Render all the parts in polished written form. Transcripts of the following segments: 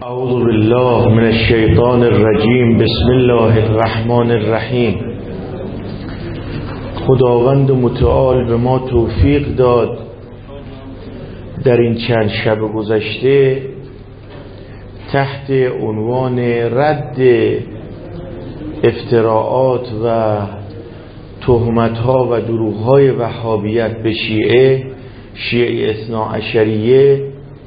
اعوذ بالله من الشیطان الرجیم. بسم الله الرحمن الرحیم. خداوند متعال به ما توفیق داد در این چند شب گذشته تحت عنوان رد افتراعات و تهمت‌ها و دروغ‌های وهابیت به شیعه اثناعشریه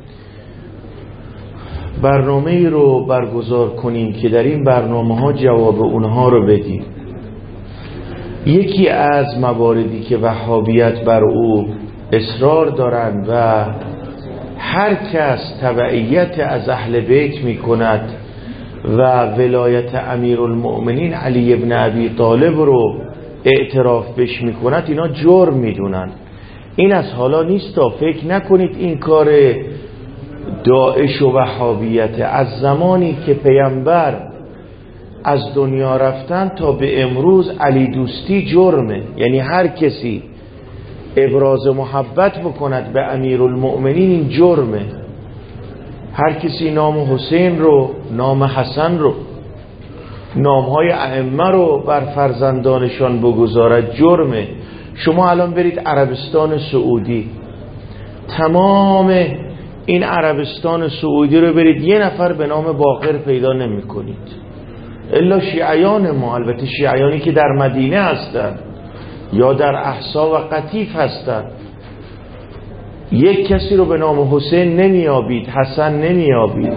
برنامه‌ای رو برگزار کنیم که در این برنامه‌ها جواب اونها رو بدیم. یکی از مواردی که وهابیت بر او اصرار دارند و هر کس تبعیت از اهل بیت می کند و ولایت امیرالمؤمنین علی ابن ابی طالب رو اعتراف بش می کند، اینا جرم می دونن. این از حالا نیست، فکر نکنید این کار داعش و وهابیت. از زمانی که پیامبر از دنیا رفتن تا به امروز علی دوستی جرمه. یعنی هر کسی ابراز محبت بکند به امیرالمؤمنین این جرمه. هر کسی نام حسین رو، نام حسن رو، نامهای ائمه رو بر فرزندانشان بگذارد جرمه. شما الان برید عربستان سعودی، تمام این عربستان سعودی رو برید، یه نفر به نام باقر پیدا نمی کنید الا شیعیان ما. البته شیعیانی که در مدینه هستند یا در احسا و قطیف هستند. یک کسی رو به نام حسین نمیابید، حسن نمیابید.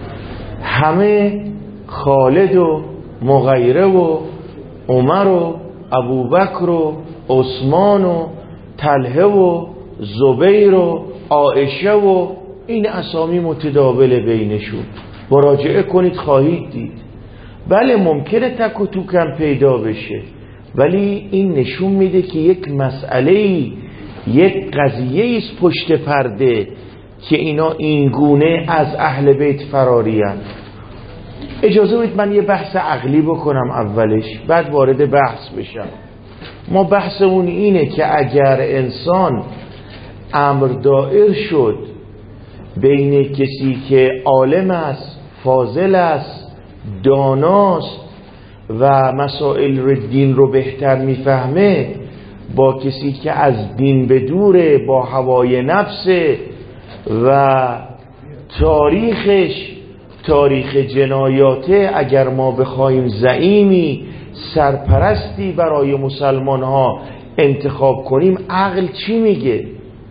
همه خالد و مغیره و عمر و ابوبکر و عثمان و طلحه و زبیر و عایشه و این اسامی متداول بینشون. مراجعه کنید خواهید دید. بله ممکنه تک و توکم پیدا بشه، ولی این نشون میده که یک مسئله‌ای، یک قضیه‌ای است پشت پرده که اینا اینگونه از اهل بیت فرارین. اجازه بدید من یه بحث عقلی بکنم اولش، بعد وارد بحث بشم. ما بحثمون اینه که اگر انسان امر دائر شد بین کسی که عالم است، فاضل است، داناست و مسائل دین رو بهتر میفهمه، با کسی که از دین بدوره، با هوای نفس و تاریخش تاریخ جنایاته، اگر ما بخوایم زعیمی سرپرستی برای مسلمان ها انتخاب کنیم، عقل چی میگه؟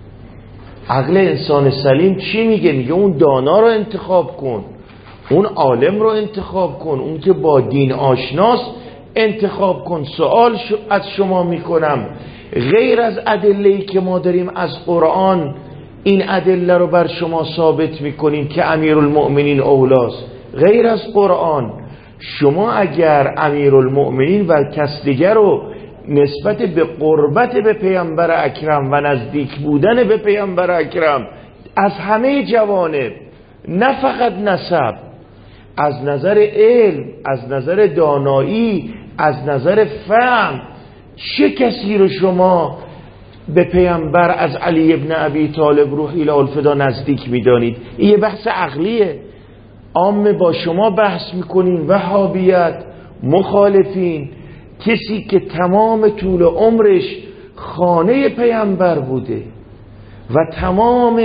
عقل انسان سلیم چی میگه؟ میگه اون دانا رو انتخاب کن، اون عالم رو انتخاب کن، اون که با دین آشناست انتخاب کن. سوال از شما میکنم، غیر از ادله‌ای که ما داریم از قرآن، این ادله رو بر شما ثابت میکنیم که امیرالمؤمنین اولاست، غیر از قرآن شما اگر امیرالمؤمنین و کس دیگر رو نسبت به قربت به پیامبر اکرم و نزدیک بودن به پیامبر اکرم از همه جوانب، نه فقط نسب، از نظر علم، از نظر دانایی، از نظر فهم، چه کسی رو شما به پیامبر از علی ابن ابی طالب روح اله الفدا نزدیک میدانید؟ این یه بحث عقلیه. عامه با شما بحث میکنین، وهابیت، مخالفین، کسی که تمام طول عمرش خانه پیامبر بوده و تمام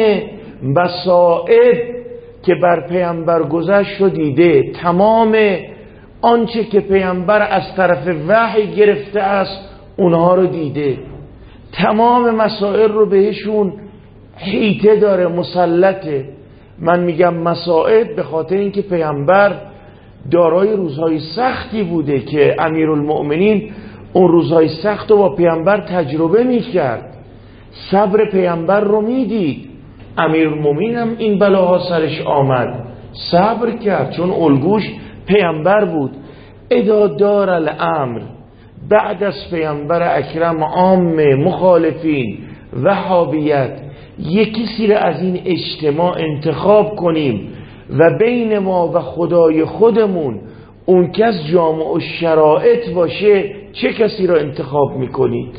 مصائب که بر پیامبر گذشت رو دیده، تمام آنچه که پیامبر از طرف وحی گرفته است اونها رو دیده، تمام مسائل رو بهشون حیطه داره، مسلطه. من میگم مسائل به خاطر اینکه پیامبر دارای روزهای سختی بوده که امیرالمؤمنین اون روزهای سخت رو با پیامبر تجربه میکرد، صبر پیامبر رو میدید. امیرالمؤمنین هم این بلاها سرش آمد، صبر کرد چون الگوش پیامبر بود. اذا دار الامر، بعد از پیامبر اکرم عام مخالفین وهابیت یکی سیر از این اجتماع انتخاب کنیم و بین ما و خدای خودمون اون کس جامع و شرائط باشه، چه کسی را انتخاب میکنید؟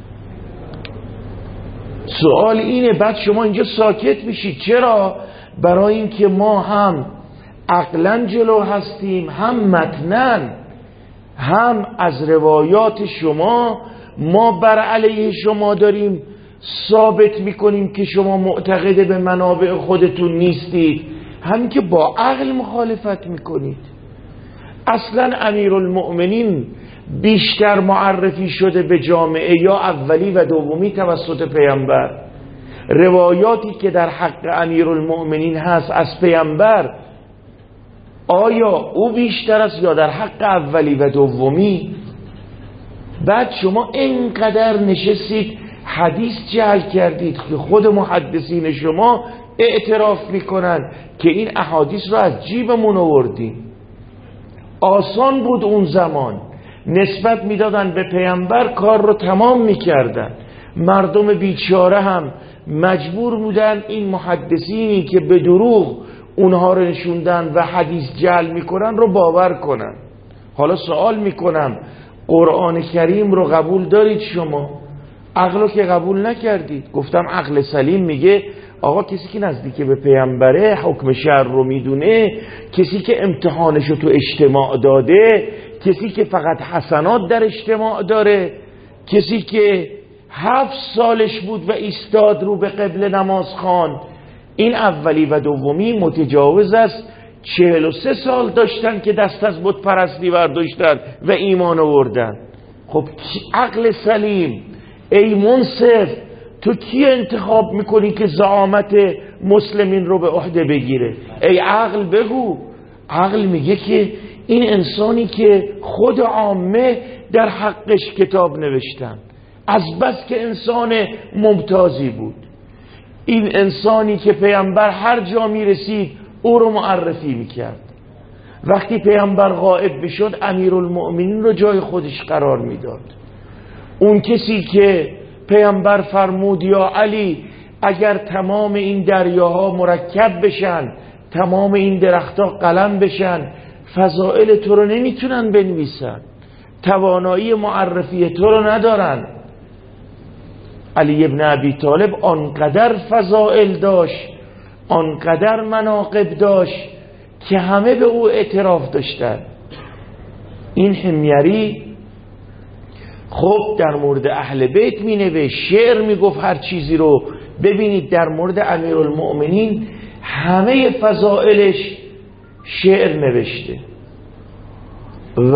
سوال اینه. بعد شما اینجا ساکت میشید. چرا؟ برای اینکه ما هم عقلا جلو هستیم، هم متنن، هم از روایات شما ما بر علیه شما داریم ثابت میکنیم که شما معتقد به منابع خودتون نیستید، هم که با عقل مخالفت میکنید. اصلا امیرالمؤمنین بیشتر معرفی شده به جامعه یا اولی و دومی توسط پیامبر. روایاتی که در حق امیرالمؤمنین هست از پیامبر، آیا او بیشتر است یا در حق اولی و دومی؟ بعد شما اینقدر نشستید حدیث جعل کردید که خود محدثین شما اعتراف میکنن که این احادیث رو از جیبمون آوردیم. آسان بود اون زمان، نسبت میدادن به پیامبر، کار رو تمام میکردن. مردم بیچاره هم مجبور بودن این محدثینی که به دروغ اونها رو نشوندن و حدیث جعل میکنن رو باور کنن. حالا سوال میکنم، قرآن کریم رو قبول دارید شما؟ عقل رو که قبول نکردید. گفتم عقل سلیم میگه آقا کسی که نزدیک به پیامبره حکم شرع رو میدونه، کسی که امتحانشو تو اجتماع داده، کسی که فقط حسنات در اجتماع داره، کسی که 7 سالش بود و ایستاد رو به قبله نماز خواند، این اولی و دومی متجاوز است 43 سال داشتن که دست از بت پرستی برداشتن و ایمان آوردن. خب عقل سلیم، ای منصف، تو کی انتخاب میکنی که زعامت مسلمین رو به عهده بگیره؟ ای عقل بگو. عقل میگه که این انسانی که خود عامه در حقش کتاب نوشتن، از بس که انسان ممتازی بود، این انسانی که پیامبر هر جا میرسید او رو معرفی میکرد، وقتی پیامبر غائب بشد امیرالمؤمنین رو جای خودش قرار میداد. اون کسی که پیامبر فرمود یا علی اگر تمام این دریاها مرکب بشن، تمام این درختها قلم بشن، فضائل تو رو نمیتونن بنویسن، توانایی معرفی تو رو ندارن. علی ابن ابی طالب آنقدر فضائل داشت، آنقدر مناقب داشت که همه به او اعتراف داشتن. این حمیری خب در مورد اهل بیت می نوشت، شعر می گفت، هر چیزی رو. ببینید در مورد امیرالمؤمنین همه فضائلش شعر نوشته و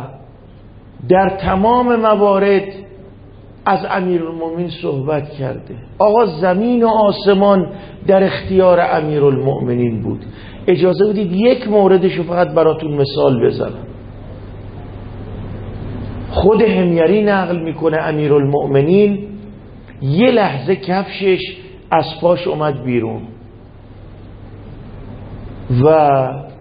در تمام موارد از امیرالمؤمنین صحبت کرده. آقا زمین و آسمان در اختیار امیرالمؤمنین بود. اجازه بدید یک موردش رو فقط براتون مثال بزنم. خود حمیری نقل میکنه امیرالمؤمنین یه لحظه کفشش از پاش اومد بیرون و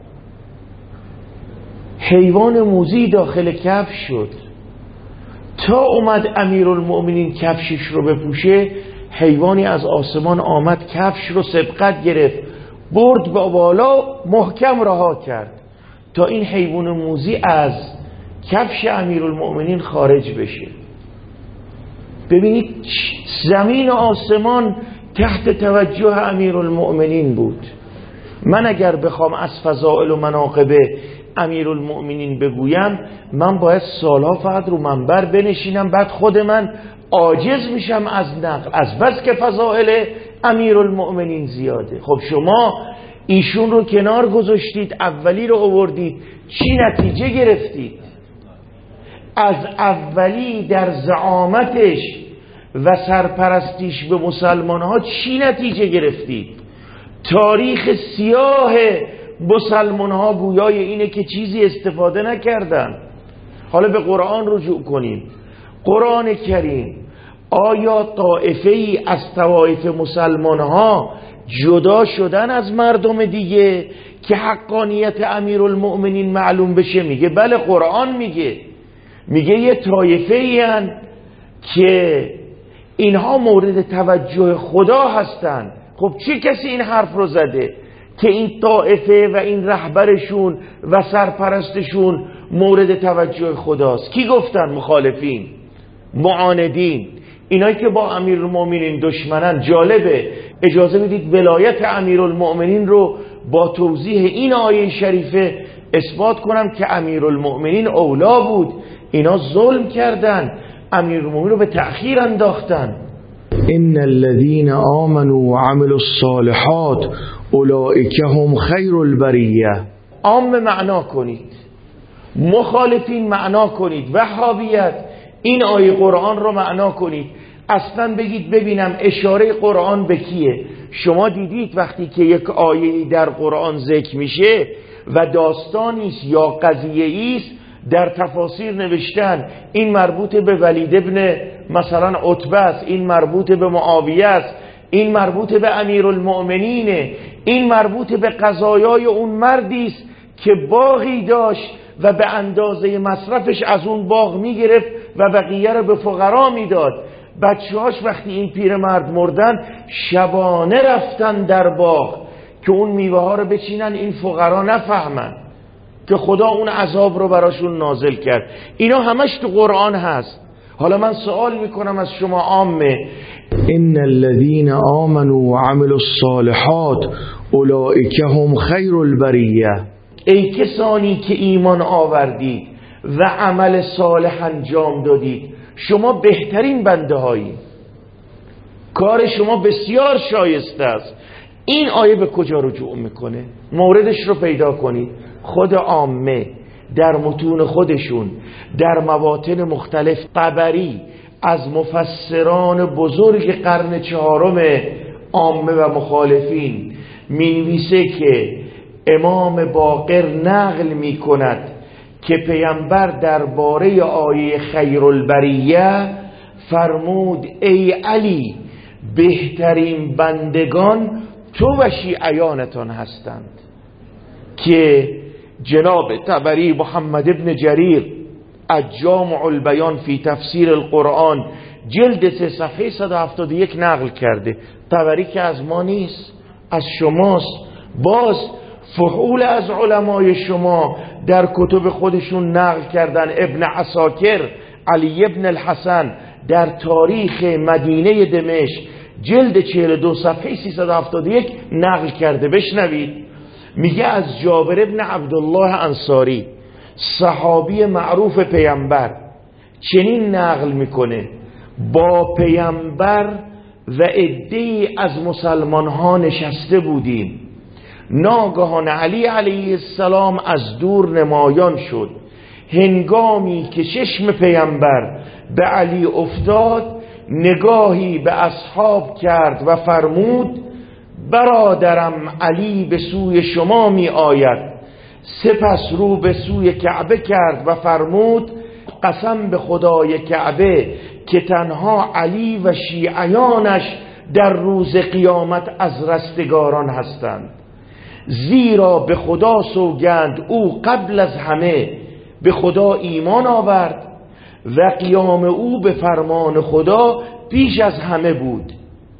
حیوان موذی داخل کفش شد. تا اومد امیرالمؤمنین کفشش رو بپوشه، حیوانی از آسمان آمد کفش رو سبقت گرفت، برد به بالا، محکم رها کرد تا این حیوان موذی از کفش امیرالمؤمنین خارج بشه. ببینید زمین و آسمان تحت توجه امیرالمؤمنین بود. من اگر بخوام از فضائل و مناقب امیرالمؤمنین بگویم، من باید سالها فقط رو منبر بنشینم، بعد خود من عاجز میشم از نقل، از بس که فضائل امیرالمؤمنین زیاده. خب شما ایشون رو کنار گذاشتید، اولی رو آوردید، چی نتیجه گرفتید؟ از اولی در زعامتش و سرپرستیش به مسلمان ها چی نتیجه گرفتید؟ تاریخ سیاه مسلمان ها گویای اینه که چیزی استفاده نکردن. حالا به قرآن رجوع کنیم. قرآن کریم آیا طائفه ای از طوایف مسلمان ها جدا شدن از مردم دیگه که حقانیت امیرالمؤمنین معلوم بشه؟ میگه بله. قرآن میگه یه طایفه ای هن که اینها مورد توجه خدا هستن. خب چه کسی این حرف رو زده که این طائفه و این رهبرشون و سرپرستشون مورد توجه خداست؟ کی گفتن؟ مخالفین، معاندین، اینایی که با امیرالمؤمنین دشمنن. جالبه، اجازه میدید ولایت امیرالمؤمنین رو با توضیح این آیه شریفه اثبات کنم که امیرالمؤمنین اولا بود، اینا ظلم کردن، امیرالمؤمنین رو به تأخیر انداختن. ان الذين آمنوا وعملوا الصالحات اولئک هم خیر البریه. عام معنا کنید، مخالفین معنا کنید، وهابیت این آیه قرآن رو معنا کنید. اصلا بگید ببینم اشاره قرآن به کیه؟ شما دیدید وقتی که یک آیه در قرآن ذکر میشه و داستانی است یا قضیه است، در تفاسیر نوشتن این مربوط به ولید ابن مثلا عتبه است، این مربوط به معاویه است، این مربوط به امیرالمؤمنینه، این مربوط به قضایای اون مردی است که باغی داشت و به اندازه مصرفش از اون باغ میگرفت و بقیه رو به فقرا میداد. بچه‌هاش وقتی این پیرمرد مردن شبانه رفتن در باغ که اون میوه ها رو بچینن، این فقرا نفهمن که خدا اون عذاب رو براشون نازل کرد. اینا همش تو قرآن هست. حالا من سوال میکنم از شما عامه، ان الذين آمنوا وعملوا الصالحات اولئک هم خیر البریه. ای کسانی که ایمان آوردید و عمل صالح انجام دادید، شما بهترین بنده هایی، کار شما بسیار شایسته است. این آیه به کجا رجوع میکنه؟ موردش رو پیدا کنید. خود عامه در متون خودشون در مواطن مختلف، طبری از مفسران بزرگ قرن چهارم عامه و مخالفین می‌نویسه که امام باقر نقل می‌کند که پیامبر درباره آیه خیر البریه فرمود ای علی بهترین بندگان تو و شیعیانتان هستند. که جناب طبری محمد ابن جریر از جامع البیان فی تفسیر القرآن جلد 3 صفحه 171 نقل کرده. طبری که از ما نیست، از شماست. باز فحول از علمای شما در کتب خودشون نقل کردن. ابن عساکر علی ابن الحسن در تاریخ مدینه دمشق جلد 42 صفحه 371 نقل کرده. بشنوید. میگه از جابر ابن عبدالله انصاری صحابی معروف پیامبر چنین نقل میکنه: با پیامبر و عده‌ای از مسلمان ها نشسته بودیم، ناگهان علی علیه السلام از دور نمایان شد. هنگامی که چشم پیامبر به علی افتاد، نگاهی به اصحاب کرد و فرمود: برادرم علی به سوی شما می آید. سپس رو به سوی کعبه کرد و فرمود: قسم به خدای کعبه که تنها علی و شیعیانش در روز قیامت از رستگاران هستند، زیرا به خدا سوگند او قبل از همه به خدا ایمان آورد و قیام او به فرمان خدا پیش از همه بود.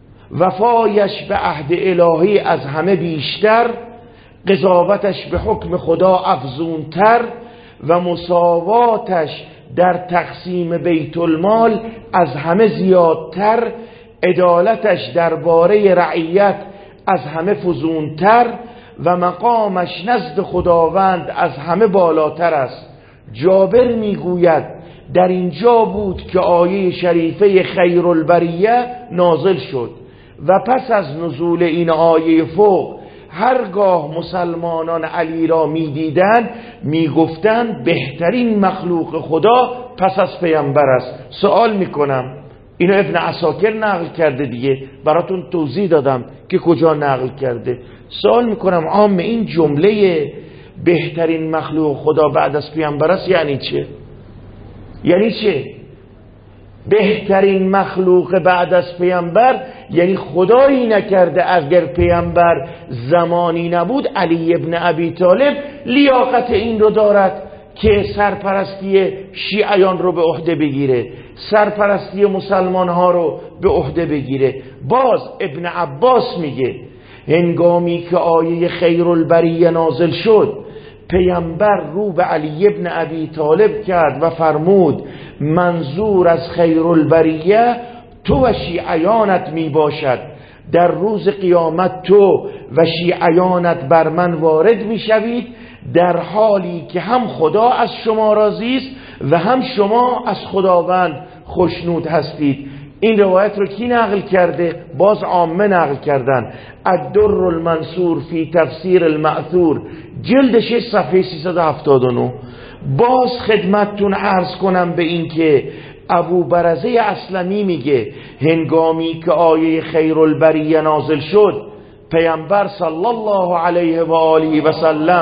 وفایش به عهد الهی از همه بیشتر، قضاوتش به حکم خدا افزونتر و مساواتش در تقسیم بیت المال از همه زیادتر، عدالتش درباره رعیت از همه فزونتر و مقامش نزد خداوند از همه بالاتر است. جابر میگوید در اینجا بود که آیه شریفه خیر البریه نازل شد و پس از نزول این آیه فوق هرگاه مسلمانان علی را میدیدند میگفتند بهترین مخلوق خدا پس از پیامبر است. سوال میکنم، اینو ابن عساکر نقل کرده دیگه، براتون توضیح دادم که کجا نقل کرده. سوال میکنم عام این جمله بهترین مخلوق خدا بعد از پیامبر است یعنی چه؟ یعنی چه؟ بهترین مخلوق بعد از پیامبر یعنی خدایی نکرده اگر پیامبر زمانی نبود علی ابن ابی طالب لیاقت این رو دارد که سرپرستی شیعیان رو به عهده بگیره، سرپرستی مسلمان ها رو به عهده بگیره. باز ابن عباس میگه هنگامی که آیه خیر البریه نازل شد، پیامبر رو به علی ابن ابی طالب کرد و فرمود منظور از خیر البریه تو و شیعیانت می باشد. در روز قیامت تو و شیعیانت بر من وارد میشوید در حالی که هم خدا از شما راضی است و هم شما از خداوند خوشنود هستید. این روایت رو کی نقل کرده؟ باز عامه نقل کردن. الدر المنصور فی تفسیر المأثور جلد 6 صفحه 379. باز خدمتتون عرض کنم به این که ابو برزه اسلمی میگه هنگامی که آیه خیر البریه نازل شد پیامبر صلی الله علیه و آله و سلم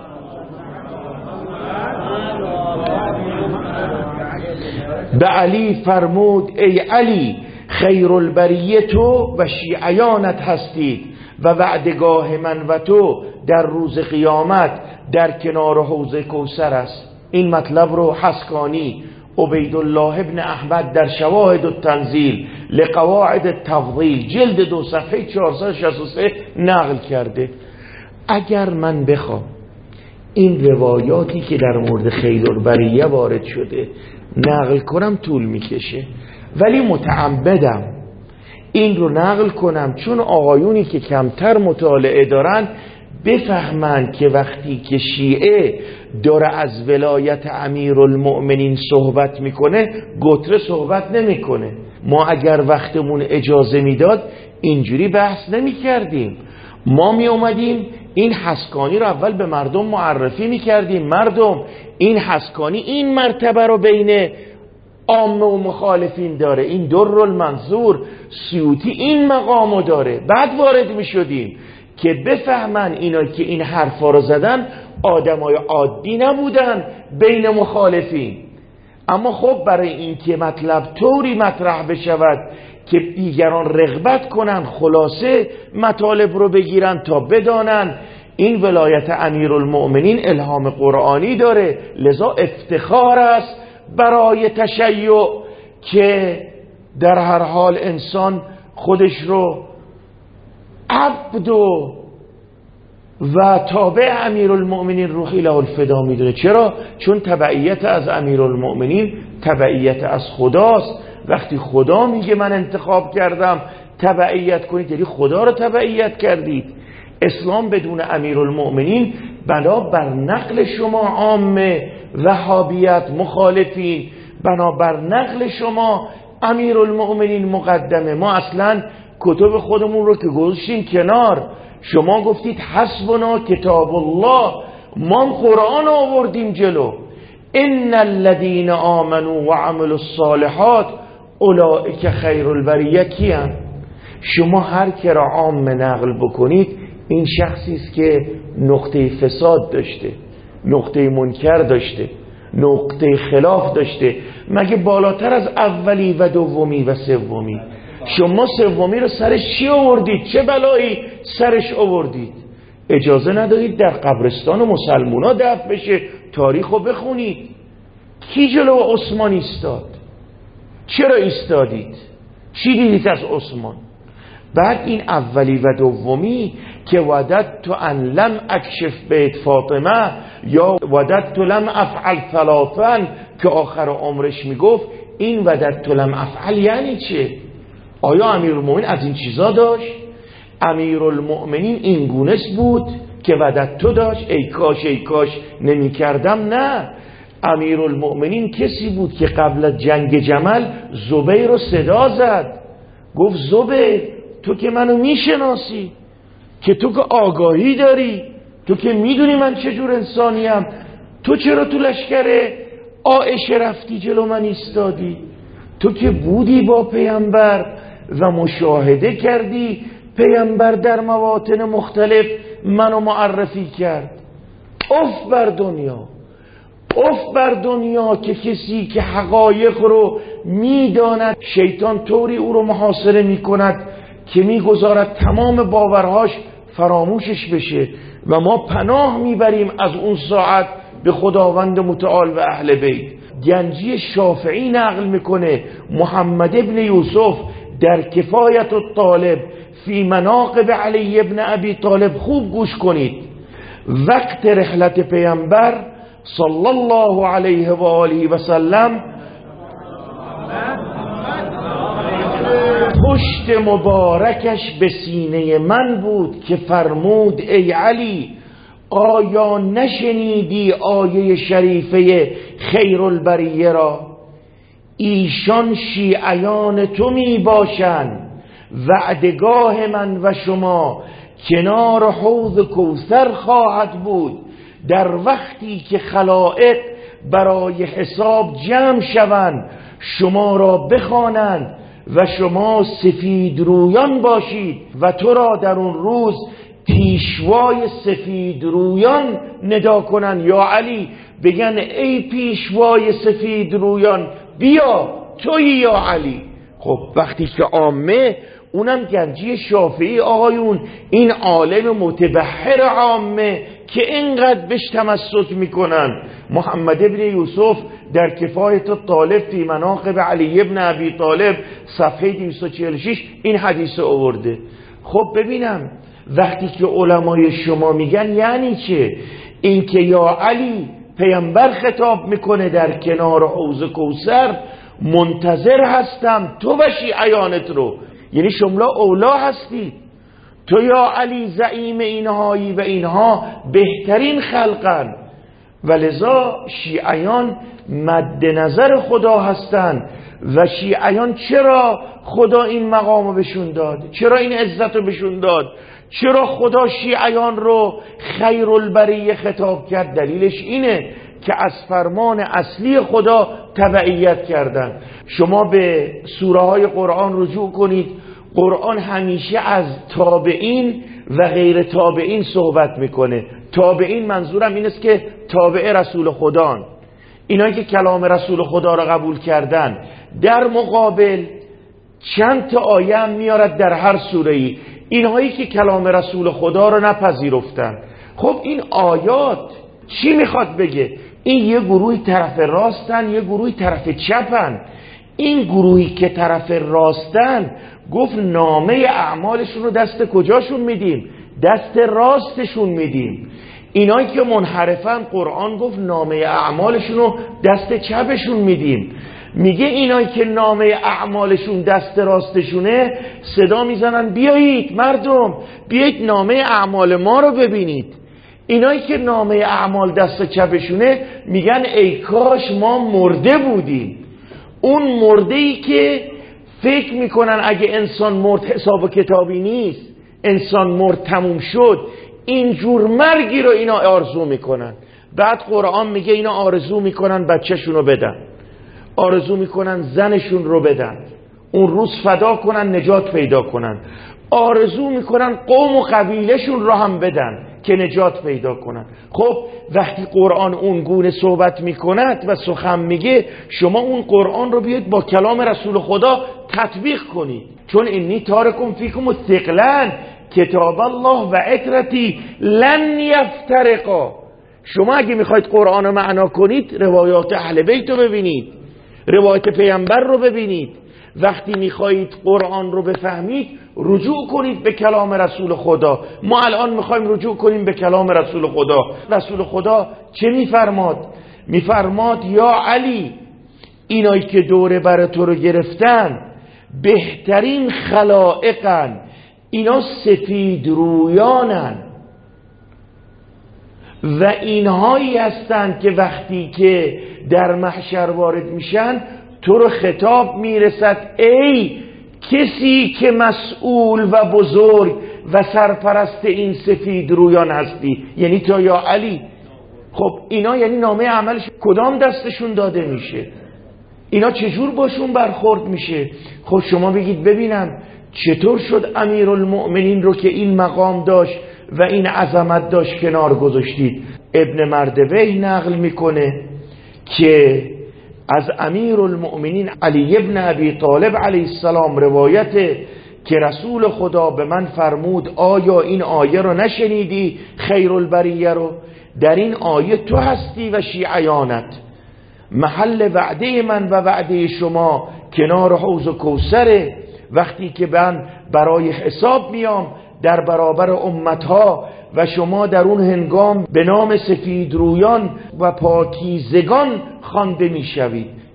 به علی فرمود ای علی خیر البریه تو و شیعیانت هستید و وعدگاه من و تو در روز قیامت در کنار حوض کوثر است. این مطلب رو حسکانی عبیدالله ابن احمد در شواهد التنزیل لقواعد التفضیل جلد 2 صفحه 463 نقل کرده. اگر من بخوام این روایاتی که در مورد خیر البریه وارد شده نقل کنم طول میکشه، ولی متعمدم این رو نقل کنم چون آقایونی که کمتر مطالعه دارن بفهمن که وقتی که شیعه داره از ولایت امیرالمؤمنین صحبت میکنه گتره صحبت نمیکنه. ما اگر وقتمون اجازه میداد اینجوری بحث نمیکردیم. ما می اومدیم این حسکانی رو اول به مردم معرفی میکردیم. مردم این حسکانی این مرتبه رو بین عامه و مخالفین داره، این در المنصور سیوطی این مقامو داره. بعد وارد میشدیم که بفهمن اینا که این حرفا رو زدن آدمای عادی نبودن بین مخالفین. اما خب برای این که مطلب طوری مطرح بشود که دیگران رغبت کنن خلاصه مطالب رو بگیرن تا بدانن این ولایت امیرالمؤمنین الهام قرآنی داره، لذا افتخار است برای تشیع که در هر حال انسان خودش رو عبد و تابع امیرالمؤمنین روحی له الفدا میدونه. چرا؟ چون تبعیت از امیرالمؤمنین تبعیت از خداست. وقتی خدا میگه من انتخاب کردم تبعیت کنید یعنی خدا رو تبعیت کردید. اسلام بدون امیرالمؤمنین بنا بر نقل شما عامه وهابیت مخالفین، بنا بر نقل شما امیرالمؤمنین مقدمه. ما اصلا کتب خودمون رو که گذاشتیم کنار، شما گفتید حسبنا کتاب الله، ما قرآن آوردیم جلو. ان الذين آمنوا وعملوا الصالحات اولئک خیر البریه کیان؟ شما هر که را عام نقل بکنید این شخصی است که نقطه فساد داشته، نقطه منکر داشته، نقطه خلاف داشته. مگه بالاتر از اولی و دومی و سومی؟ شما سومی رو سرش چی آوردید؟ چه بلایی سرش آوردید؟ اجازه ندادید در قبرستان مسلمونا دفن بشه. تاریخو بخونید. کی جلو عثمان ایستاد؟ چرا ایستادید؟ چی دیدید از عثمان؟ بعد این اولی و دومی که وددت ان لم اکشف بیت فاطمه یا وددت لم افعل ثلاثا که آخر عمرش میگفت، این وددت لم افعل یعنی چه؟ آیا امیرالمؤمنین از این چیزا داشت؟ امیرالمؤمنین این گونست بود که وددت داشت ای کاش نمی کردم؟ نه، امیرالمؤمنین کسی بود که قبل از جنگ جمل زبیر رو صدا زد، گفت زبیر تو که منو میشناسی، که تو که آگاهی داری، تو که میدونی من چجور انسانیم، تو چرا تو لشکر عایشه رفتی جلو من ایستادی؟ تو که بودی با پیامبر و مشاهده کردی پیامبر در مواطن مختلف منو معرفی کرد. اف بر دنیا، اف بر دنیا که کسی که حقایق رو میداند شیطان طوری او رو محاصره میکند که میگذارد تمام باورهاش فراموشش بشه. و ما پناه میبریم از اون ساعت به خداوند متعال و اهل بیت. گنجی شافعی نقل میکنه محمد ابن یوسف در کفایت الطالب فی مناقب علی ابن ابی طالب، خوب گوش کنید، وقت رحلت پیامبر صلی الله علیه و آله و سلم پشت مبارکش به سینه من بود که فرمود ای علی آیا نشنیدی آیه شریفه خیرالبریه را؟ ایشان شیعیان تو می باشند، وعدگاه من و شما کنار حوض کوثر خواهد بود در وقتی که خلائق برای حساب جمع شوند، شما را بخوانند و شما سفید رویان باشید و تو را در اون روز پیشوای سفید رویان ندا کنن. یا علی بگن ای پیشوای سفید رویان بیا تویی یا علی. خب وقتی که عامه، اونم گنجی شافعی آقایون، این عالم متبحر عامه که اینقدر بهش تمسک میکنن، محمد ابن یوسف در کفایت الطالب فی مناقب علی ابن ابی طالب صفحه 246 این حدیث آورده. خب ببینم وقتی که علمای شما میگن یعنی چه؟ این که یا علی پیامبر خطاب میکنه در کنار حوض کوثر منتظر هستم تو و شیعیانت رو، یعنی شما اولا هستید، تو یا علی زعیم اینهایی و اینها بهترین خلقن، ولذا شیعیان مد نظر خدا هستند. و شیعیان چرا خدا این مقامو بهشون داد؟ چرا این عزتو بهشون داد؟ چرا خدا شیعیان رو خیرالبریه خطاب کرد؟ دلیلش اینه که از فرمان اصلی خدا تبعیت کردن. شما به سوره های قرآن رجوع کنید، قرآن همیشه از تابعین و غیر تابعین صحبت میکنه. تابعین منظورم این است که تابع رسول خدان، اینایی که کلام رسول خدا را قبول کردن. در مقابل چند تا آیه هم میارد در هر سوره‌ای، اینهایی که کلام رسول خدا را نپذیرفتن. خب این آیات چی میخواد بگه؟ این یه گروهی طرف راستن، یه گروهی طرف چپن. این گروهی که طرف راستن گفت نامه اعمالشون رو دست کجاشون میدیم؟ دست راستشون میدیم. اینایی که منحرفن قرآن گفت نامه اعمالشون رو دست چپشون میدیم. میگه اینایی که نامه اعمالشون دست راستشونه صدا میزنن بیایید مردم بیایید نامه اعمال ما رو ببینید. اینایی که نامه اعمال دست چپشونه میگن ای کاش ما مرده بودیم. اون مرده‌ای که فکر میکنن اگه انسان مرد حساب و کتابی نیست، انسان مرد تموم شد، اینجور مرگی رو اینا آرزو میکنن. بعد قرآن میگه اینا آرزو میکنن بچه‌شون رو بدن، آرزو میکنن زنشون رو بدن، اون روز فدا کنن نجات پیدا کنن، آرزو میکنن قوم و قبیلهشون رو هم بدن که نجات پیدا کنن. خب وقتی قرآن اون گونه صحبت میکند و سخن میگه، شما اون قرآن رو بیاید با کلام رسول خدا تطبیق کنید. چون انی تارکم فیکم الثقلین کتاب الله و عترتی لن یفترقا. شما اگه میخواید قرآن رو معنا کنید روایات اهل بیت رو ببینید، روایت پیامبر رو ببینید. وقتی میخواهید قرآن رو بفهمید رجوع کنید به کلام رسول خدا. ما الان میخوایم رجوع کنیم به کلام رسول خدا. رسول خدا چه میفرماد؟ میفرماد یا علی اینایی که دوره بر تو رو گرفتن بهترین خلائقن، اینا سفید رویانن و اینهایی هستند که وقتی که در محشر وارد میشن تو رو خطاب میرسد ای کسی که مسئول و بزرگ و سرپرست این سفید رویان هستی، یعنی تو یا علی. خب اینا یعنی نامه عملش کدام دستشون داده میشه؟ اینا چجور باشون برخورد میشه؟ خب شما بگید ببینم چطور شد امیرالمؤمنین رو که این مقام داشت و این عظمت داشت کنار گذاشتید؟ ابن مردویه نقل میکنه که از امیرالمؤمنین علی ابن ابی طالب علیه السلام روایته که رسول خدا به من فرمود آیا این آیه رو نشنیدی خیرالبریه رو؟ در این آیه تو هستی و شیعیانت، محل وعده من و وعده شما کنار حوض کوثره. وقتی که من برای حساب میام در برابر امتها و شما در اون هنگام به نام سفید رویان و پاکیزگان خوانده میشوید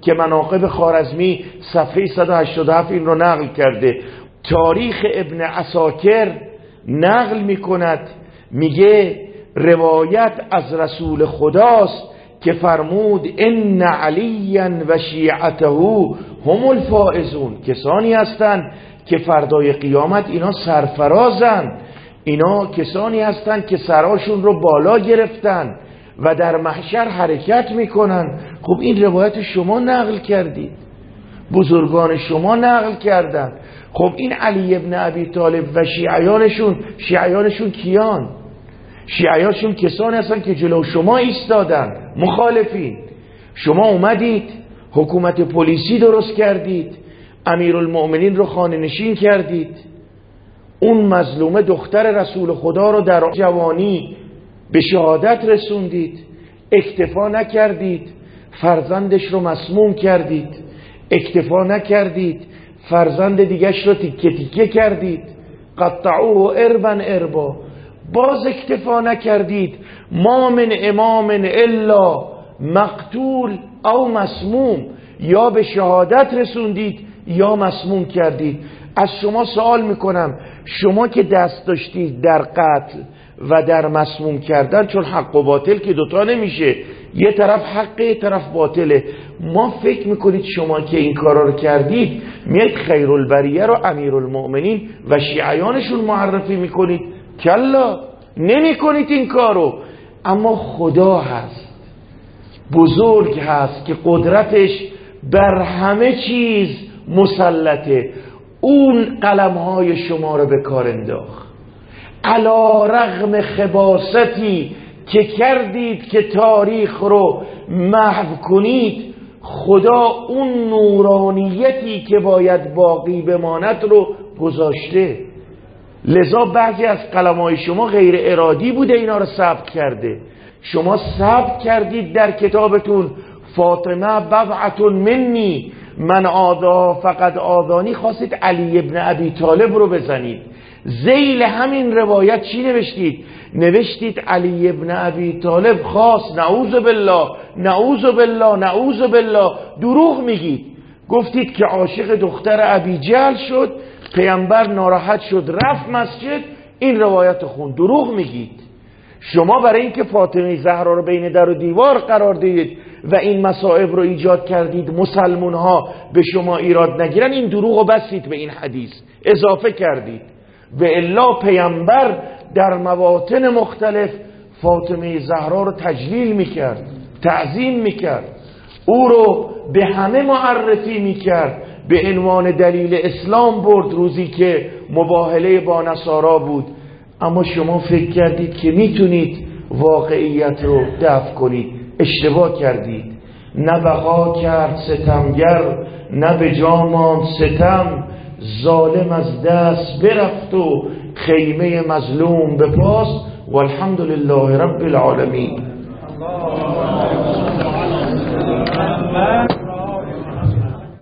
که مناقب خوارزمی صفحه 187 این رو نقل کرده. تاریخ ابن عساکر نقل میکند، میگه روایت از رسول خداست که فرمود ان علیا و شیعته هم الفائزون، کسانی هستند که فردای قیامت اینا سرفرازن، اینا کسانی هستند که سراشون رو بالا گرفتن و در محشر حرکت میکنن. خب این روایت شما نقل کردید، بزرگان شما نقل کردن. خب این علی ابن ابی طالب و شیعیانشون کیان؟ شیعیانشون کسانی هستن که جلو شما ایستادن، مخالفین. شما اومدید حکومت پلیسی درست کردید، امیرالمؤمنین رو خانه نشین کردید، اون مظلومه دختر رسول خدا رو در جوانی به شهادت رسوندید، اکتفا نکردید فرزندش رو مسموم کردید، اکتفا نکردید فرزند دیگش رو تیکه تیکه کردید، قطعوه اربا اربا، باز اکتفا نکردید ما من امام الا مقتول او مسموم، یا به شهادت رسوندید یا مسموم کردید. از شما سوال میکنم، شما که دست داشتید در قتل و در مسموم کردن، چون حق و باطل که دوتا نمیشه، یه طرف حقه یه طرف باطله، ما فکر میکنید شما که این کارا رو کردید میاد خیرالبریه رو امیرالمؤمنین و شیعیانشون معرفی میکنید؟ کلا، نمیکنید این کارو. اما خدا هست، بزرگ هست که قدرتش بر همه چیز مسلطه، اون قلمهای شما رو به کار انداخت. علی رغم خباستی که کردید که تاریخ رو محو کنید، خدا اون نورانیتی که باید باقی بماند رو گذاشته. لذا بعضی از قلمهای شما غیر ارادی بوده اینا رو ثبت کرده. شما ثبت کردید در کتابتون فاطمه بضعة منی من آذا فقد آذانی، خواستید علی ابن ابی طالب رو بزنید. ذیل همین روایت چی نوشتید؟ نوشتید علی ابن ابی طالب خواست، نعوذ بالله نعوذ بالله نعوذ بالله. دروغ میگید. گفتید که عاشق دختر ابی جهل شد، پیامبر ناراحت شد رفت مسجد، این روایت خون. دروغ میگید. شما برای اینکه فاطمه زهرا رو بین در و دیوار قرار دادید و این مصائب رو ایجاد کردید مسلمون ها به شما ایراد نگیرن، این دروغ رو بسید به این حدیث اضافه کردید. و الا پیامبر در مواطن مختلف فاطمه زهرا رو تجلیل میکرد، تعظیم میکرد، او رو به همه معرفی میکرد، به عنوان دلیل اسلام برد روزی که مباهله با نصارا بود. اما شما فکر کردید که میتونید واقعیت رو دفع کنید. اشتباه کردید. نه بقا کرد ستمگر، نه به جا ماند ستم، ظالم از دست برفت و خیمه مظلوم بپاس. والحمد لله رب العالمین.